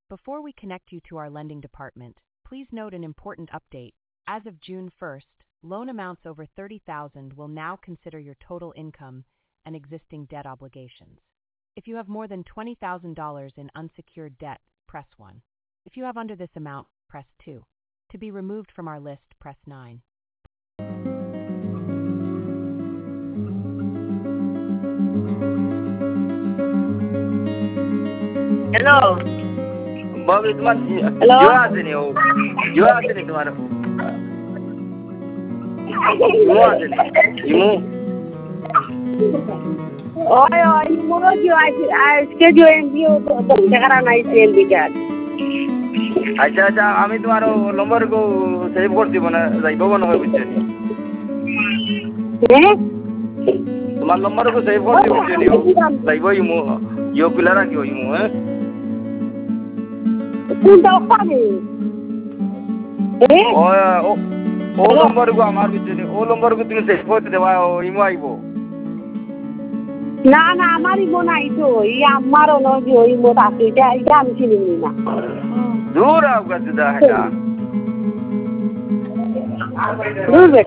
Before we connect you to our lending department, please note an important update. As of June 1st, loan amounts over $30,000 will now consider your total income and existing debt obligations. If you have more than $20,000 in unsecured debt, press 1. If you have under this amount, press 2. To be removed from our list, press 9. Hello. Bobby, Hello? you are the one. You Oi, Mojo, I schedule you to Tehran ICL card. अच्छा आम्ही तुम्हारा number को save करती बना जाइबो बना होय बुझनी तुम्हारा नंबर को सेव करती बुझनी हो जाइबो यो पिलारा की होई मु तू डॉक्टर ओ नंबर को हमार बुझनी ओ नंबर को तुम सेव करते देवा इमो आइबो ना हमारी बोनाई तो ये हमारो नो जो इमो ताकि क्या हम चिनी ना दूर आओगा जुदा हटा दूर